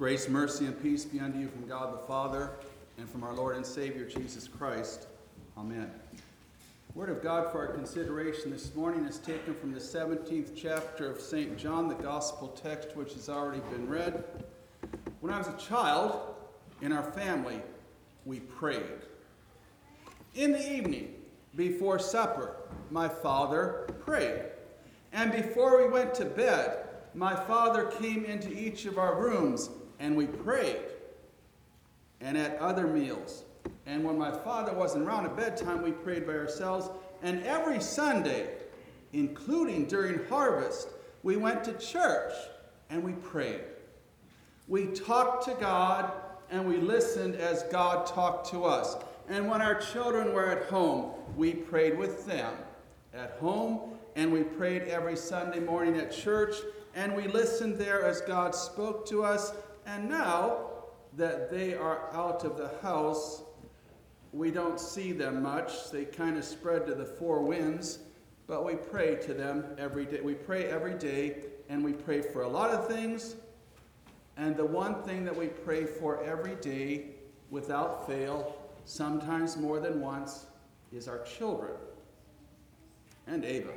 Grace, mercy, and peace be unto you from God the Father and from our Lord and Savior Jesus Christ. Amen. The Word of God for our consideration this morning is taken from the 17th chapter of St. John, the Gospel text which has already been read. When I was a child, in our family, we prayed. In the evening, before supper, my father prayed. And before we went to bed, my father came into each of our rooms and we prayed. And at other meals. And when my father wasn't around at bedtime, we prayed by ourselves. And every Sunday, including during harvest, we went to church and we prayed. We talked to God and we listened as God talked to us. And when our children were at home, we prayed with them at home. And we prayed every Sunday morning at church. And we listened there as God spoke to us. And now that they are out of the house, we don't see them much. They kind of spread to the four winds. But we pray to them every day. We pray every day, and we pray for a lot of things. And the one thing that we pray for every day, without fail, sometimes more than once, is our children. And Ava.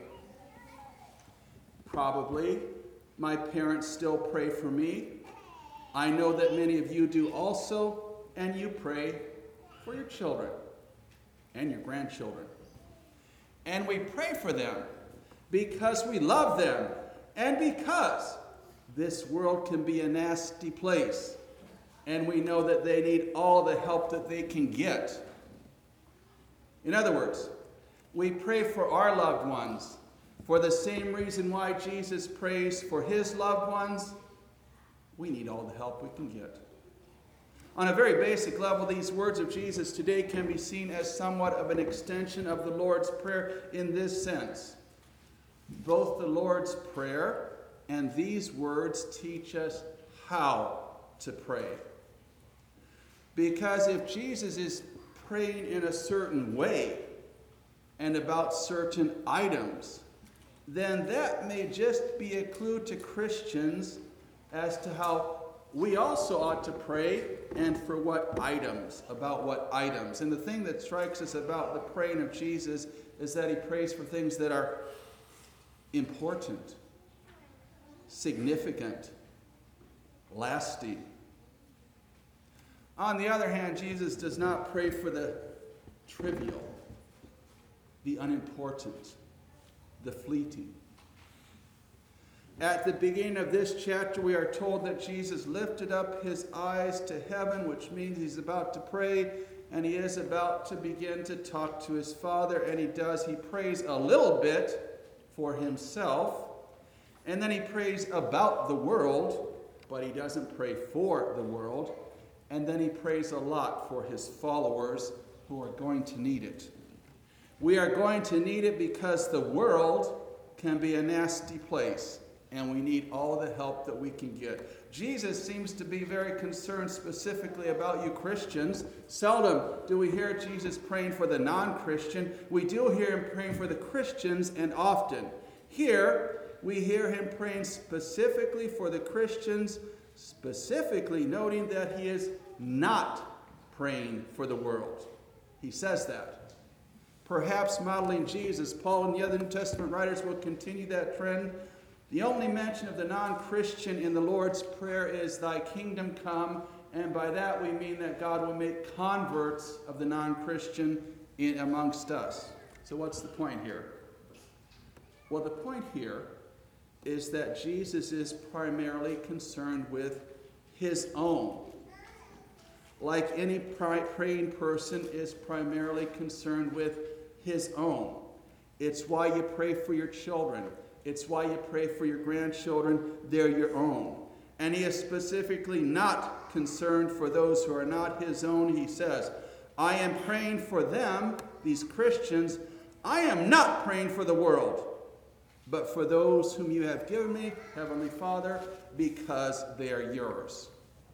Probably my parents still pray for me. I know that many of you do also, and you pray for your children and your grandchildren. And we pray for them because we love them and because this world can be a nasty place. And we know that they need all the help that they can get. In other words, we pray for our loved ones for the same reason why Jesus prays for his loved ones. We need all the help we can get. On a very basic level, these words of Jesus today can be seen as somewhat of an extension of the Lord's Prayer in this sense. Both the Lord's Prayer and these words teach us how to pray. Because if Jesus is praying in a certain way and about certain items, then that may just be a clue to Christians as to how we also ought to pray and for what items, about what items. And the thing that strikes us about the praying of Jesus is that he prays for things that are important, significant, lasting. On the other hand, Jesus does not pray for the trivial, the unimportant, the fleeting. At the beginning of this chapter, we are told that Jesus lifted up his eyes to heaven, which means he's about to pray, and he is about to begin to talk to his Father, and he does. He prays a little bit for himself, and then he prays about the world, but he doesn't pray for the world, and then he prays a lot for his followers who are going to need it. We are going to need it because the world can be a nasty place. And we need all the help that we can get. Jesus seems to be very concerned specifically about you Christians. Seldom do we hear Jesus praying for the non-Christian. We do hear him praying for the Christians, and often. Here, we hear him praying specifically for the Christians, specifically noting that he is not praying for the world. He says that. Perhaps modeling Jesus, Paul and the other New Testament writers will continue that trend. The only mention of the non-Christian in the Lord's Prayer is thy kingdom come, and by that we mean that God will make converts of the non-Christian amongst us. So what's the point here? Well, the point here is that Jesus is primarily concerned with his own. Like any praying person is primarily concerned with his own. It's why you pray for your children. It's why you pray for your grandchildren. They're your own. And he is specifically not concerned for those who are not his own. He says, I am praying for them, these Christians. I am not praying for the world, but for those whom you have given me, Heavenly Father, because they are yours.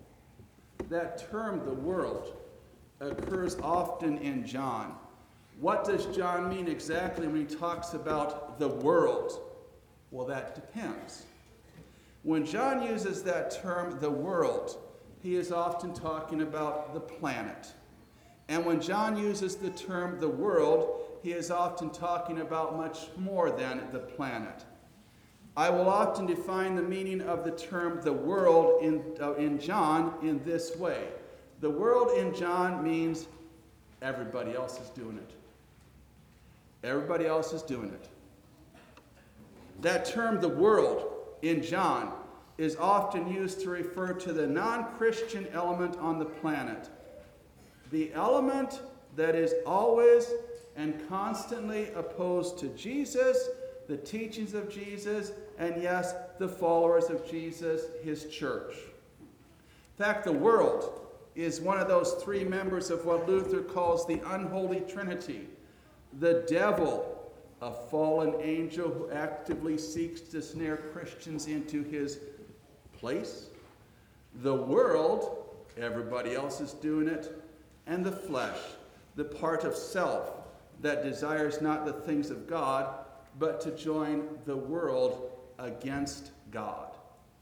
That term, the world, occurs often in John. What does John mean exactly when he talks about the world? Well, that depends. When John uses that term, the world, he is often talking about the planet. And when John uses the term the world, he is often talking about much more than the planet. I will often define the meaning of the term the world in John in this way. The world in John means everybody else is doing it. Everybody else is doing it. That term, the world, in John, is often used to refer to the non-Christian element on the planet. The element that is always and constantly opposed to Jesus, the teachings of Jesus, and yes, the followers of Jesus, his church. In fact, the world is one of those three members of what Luther calls the unholy trinity. The devil, a fallen angel who actively seeks to snare Christians into his place. The world, everybody else is doing it. And the flesh, the part of self that desires not the things of God, but to join the world against God.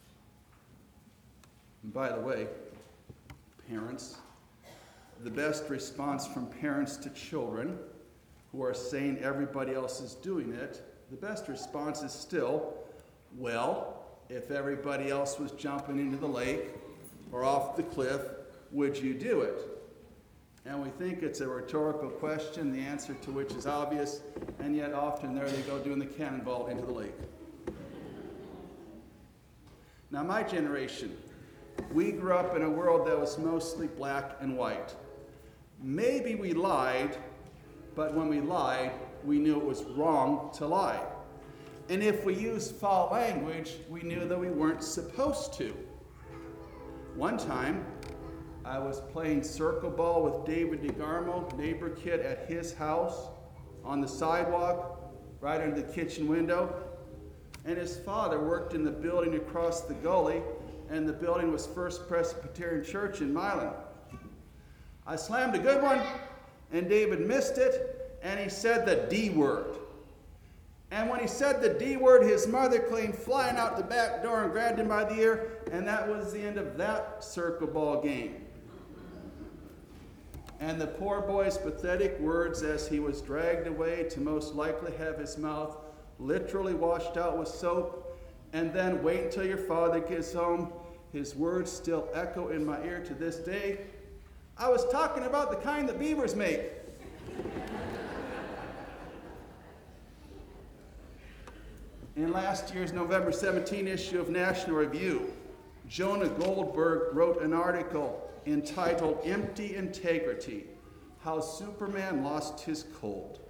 And by the way, parents, the best response from parents to children who are saying everybody else is doing it, the best response is still, well, if everybody else was jumping into the lake or off the cliff, would you do it? And we think it's a rhetorical question, the answer to which is obvious, and yet often there they go doing the cannonball into the lake. Now, my generation, we grew up in a world that was mostly black and white. Maybe we lied, but when we lied, we knew it was wrong to lie. And if we used foul language, we knew that we weren't supposed to. One time, I was playing circle ball with David DeGarmo, neighbor kid, at his house on the sidewalk, right under the kitchen window. And his father worked in the building across the gully, and the building was First Presbyterian Church in Milan. I slammed a good one, and David missed it, and he said the D word. And when he said the D word, his mother came flying out the back door and grabbed him by the ear, and that was the end of that circle ball game. And the poor boy's pathetic words as he was dragged away to most likely have his mouth literally washed out with soap, and then wait until your father gets home. His words still echo in my ear to this day. I was talking about the kind that beavers make. In last year's November 17 issue of National Review, Jonah Goldberg wrote an article entitled Empty Integrity, How Superman Lost His Code.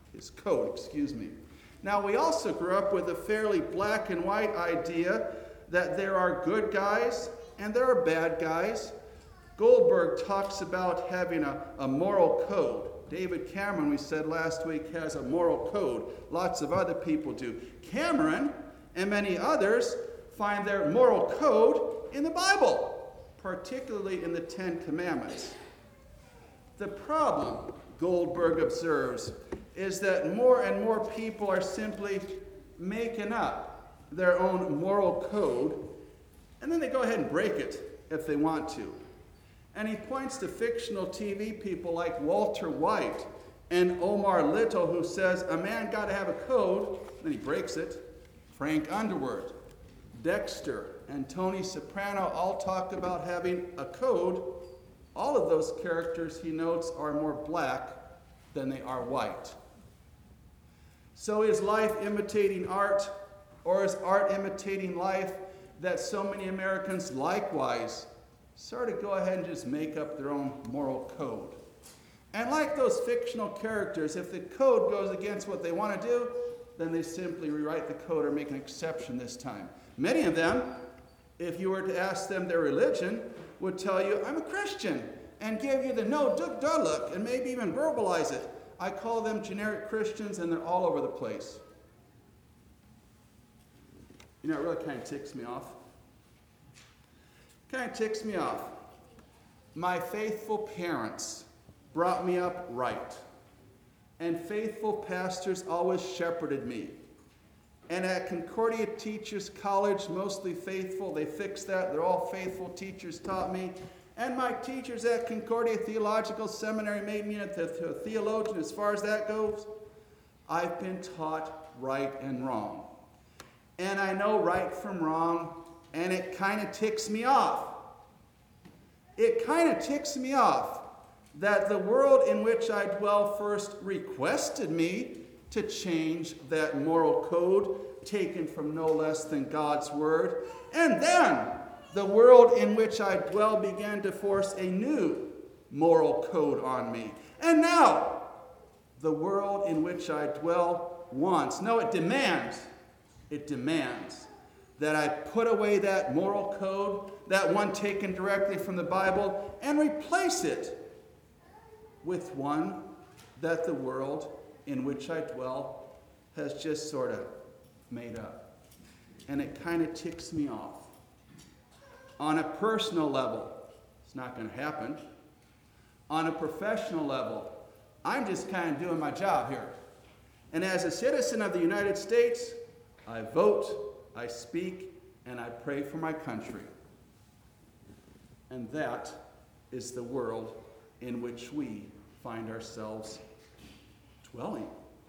Now, we also grew up with a fairly black and white idea that there are good guys and there are bad guys. Goldberg talks about having a moral code. David Cameron, we said last week, has a moral code. Lots of other people do. Cameron and many others find their moral code in the Bible, particularly in the Ten Commandments. The problem, Goldberg observes, is that more and more people are simply making up their own moral code, and then they go ahead and break it if they want to. And he points to fictional TV people like Walter White and Omar Little, who says a man got to have a code, then he breaks it. Frank Underwood, Dexter, and Tony Soprano all talk about having a code. All of those characters, he notes, are more black than they are white. So is life imitating art, or is art imitating life, that so many Americans likewise sort of go ahead and just make up their own moral code? And like those fictional characters, if the code goes against what they want to do, then they simply rewrite the code or make an exception this time. Many of them, if you were to ask them their religion, would tell you, I'm a Christian, and give you the no duh look, and maybe even verbalize it. I call them generic Christians, and they're all over the place. You know, it really kind of ticks me off. My faithful parents brought me up right, and faithful pastors always shepherded me. And at Concordia Teachers College, mostly faithful. They fixed that. They're all faithful teachers taught me. And my teachers at Concordia Theological Seminary made me a theologian as far as that goes. I've been taught right and wrong. And I know right from wrong, and it kind of ticks me off. It kind of ticks me off that the world in which I dwell first requested me to change that moral code taken from no less than God's word. And then the world in which I dwell began to force a new moral code on me. And now the world in which I dwell wants, no, it demands that I put away that moral code, that one taken directly from the Bible, and replace it with one that the world in which I dwell has just sort of made up. And it kind of ticks me off. On a personal level, it's not going to happen. On a professional level, I'm just kind of doing my job here. And as a citizen of the United States, I vote, I speak, and I pray for my country. And that is the world in which we find ourselves dwelling.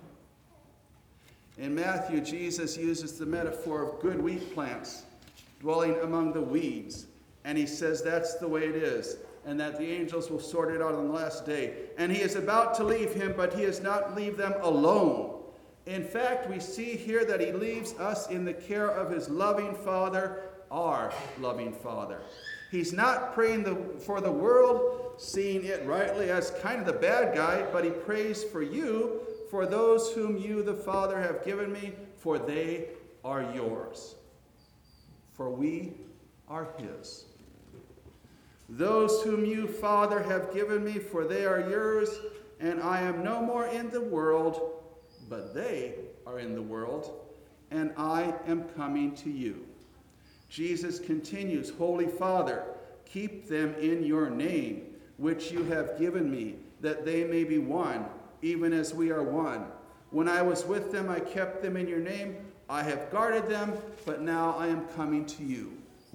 In Matthew, Jesus uses the metaphor of good wheat plants dwelling among the weeds. And he says that's the way it is, and that the angels will sort it out on the last day. And he is about to leave him, but he does not leave them alone. In fact, we see here that he leaves us in the care of his loving Father, our loving Father. He's not praying for the world, seeing it rightly as kind of the bad guy, but he prays for you, for those whom you, the Father, have given me, for they are yours. For we are his. Those whom you, Father, have given me, for they are yours, and I am no more in the world, but they are in the world, and I am coming to you. Jesus continues, Holy Father, keep them in your name, which you have given me, that they may be one, even as we are one. When I was with them, I kept them in your name. I have guarded them, but now I am coming to you.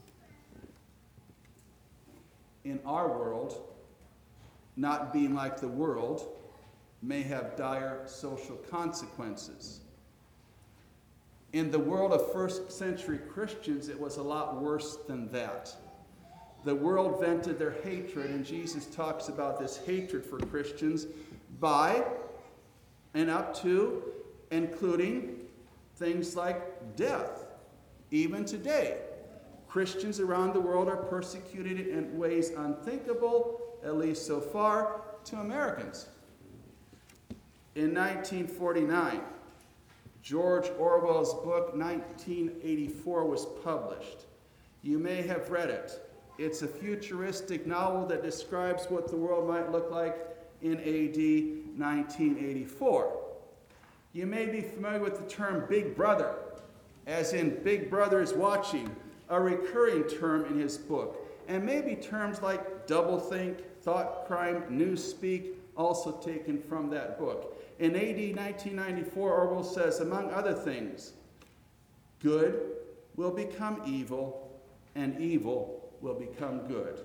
In our world, not being like the world may have dire social consequences. In the world of first century Christians, it was a lot worse than that. The world vented their hatred, and Jesus talks about this hatred for Christians by and up to, including things like death. Even today, Christians around the world are persecuted in ways unthinkable, at least so far, to Americans. In 1949, George Orwell's book 1984 was published. You may have read it. It's a futuristic novel that describes what the world might look like in AD 1984. You may be familiar with the term Big Brother, as in Big Brother is watching, a recurring term in his book, and maybe terms like doublethink, thought crime, newspeak, also taken from that book. In AD 1994, Orwell says, among other things, good will become evil, and evil will become good.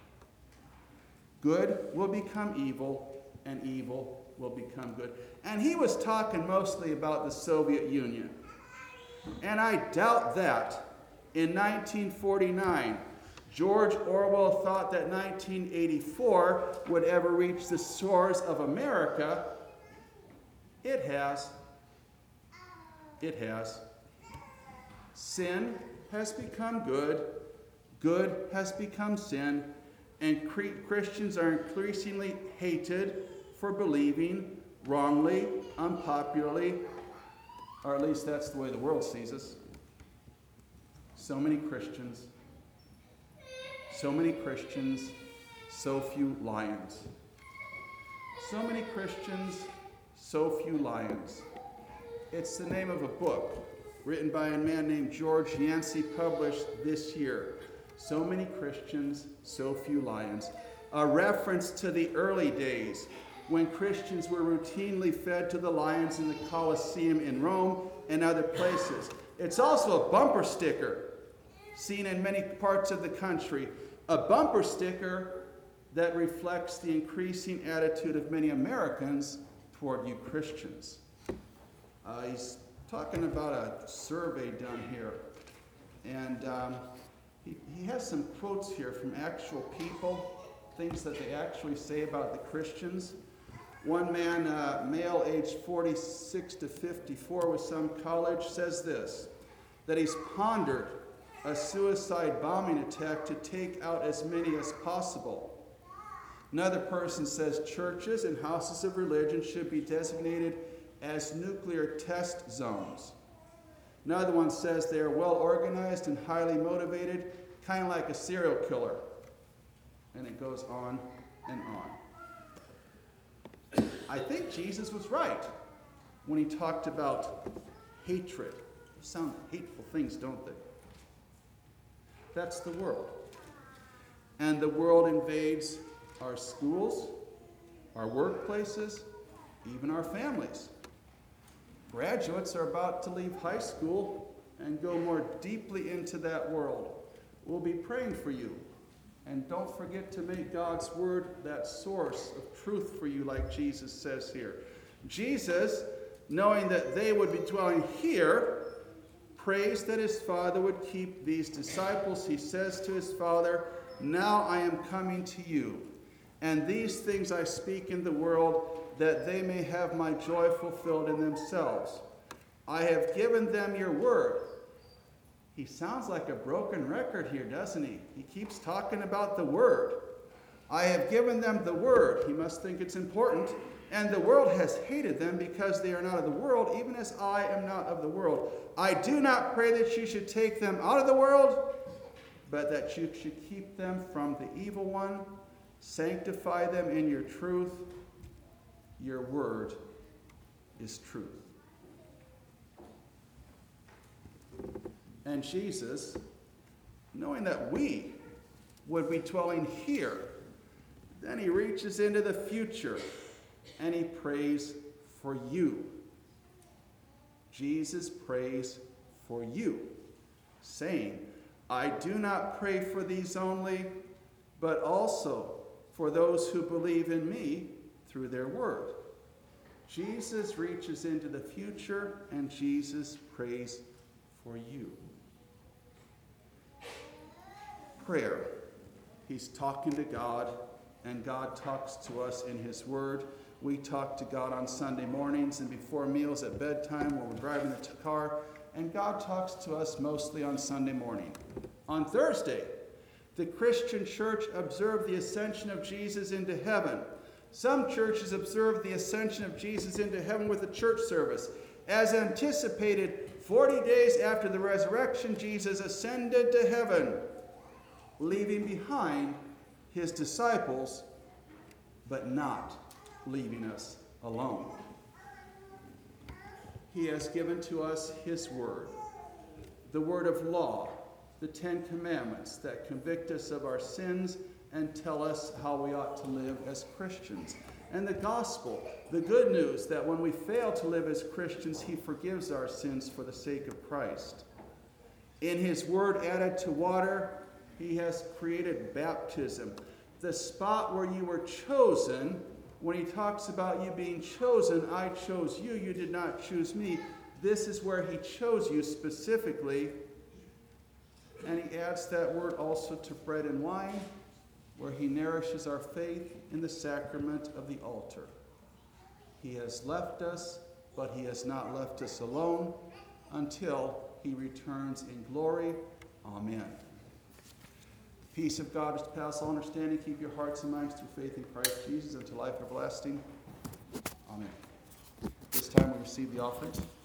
Good will become evil, and evil will become good. And he was talking mostly about the Soviet Union. And I doubt that in 1949, George Orwell thought that 1984 would ever reach the shores of America. It has. It has. Sin has become good. Good has become sin. And Christians are increasingly hated for believing wrongly, unpopularly, or at least that's the way the world sees us. So many Christians, so few lions. So many Christians, so few lions. It's the name of a book written by a man named George Yancey, published this year. So many Christians, so few lions. A reference to the early days when Christians were routinely fed to the lions in the Colosseum in Rome and other places. It's also a bumper sticker seen in many parts of the country. A bumper sticker that reflects the increasing attitude of many Americans toward you Christians. He's talking about a survey done here. And he has some quotes here from actual people, things that they actually say about the Christians. One man, male aged 46 to 54 with some college, says this, that he's pondered a suicide bombing attack to take out as many as possible. Another person says churches and houses of religion should be designated as nuclear test zones. Another one says they are well organized and highly motivated, kind of like a serial killer. And it goes on and on. I think Jesus was right when he talked about hatred. They sound hateful things, don't they? That's the world. And the world invades our schools, our workplaces, even our families. Graduates are about to leave high school and go more deeply into that world. We'll be praying for you. And don't forget to make God's word that source of truth for you, like Jesus says here. Jesus, knowing that they would be dwelling here, prays that his Father would keep these disciples. He says to his Father, "Now I am coming to you, and these things I speak in the world, that they may have my joy fulfilled in themselves. I have given them your word." He sounds like a broken record here, doesn't he? He keeps talking about the word. I have given them the word. He must think it's important. And the world has hated them because they are not of the world, even as I am not of the world. I do not pray that you should take them out of the world, but that you should keep them from the evil one. Sanctify them in your truth. Your word is truth. And Jesus, knowing that we would be dwelling here, then he reaches into the future and he prays for you. Jesus prays for you, saying, I do not pray for these only, but also for those who believe in me through their word. Jesus reaches into the future and Jesus prays for you. Prayer. He's talking to God, and God talks to us in his word. We talk to God on Sunday mornings and before meals at bedtime when we're driving the car, and God talks to us mostly on Sunday morning. On Thursday, the Christian church observed the ascension of Jesus into heaven. Some churches observe the ascension of Jesus into heaven with a church service. As anticipated, 40 days after the resurrection, Jesus ascended to heaven, leaving behind his disciples, but not leaving us alone. He has given to us his word, the word of law, the 10 Commandments that convict us of our sins and tell us how we ought to live as Christians. And the gospel, the good news that when we fail to live as Christians, he forgives our sins for the sake of Christ. In his word added to water, he has created baptism, the spot where you were chosen. When he talks about you being chosen, I chose you, you did not choose me. This is where he chose you specifically. And he adds that word also to bread and wine, where he nourishes our faith in the sacrament of the altar. He has left us, but he has not left us alone until he returns in glory. Amen. Peace of God, which passes all understanding, keep your hearts and minds through faith in Christ Jesus unto life everlasting. Amen. This time we receive the offering.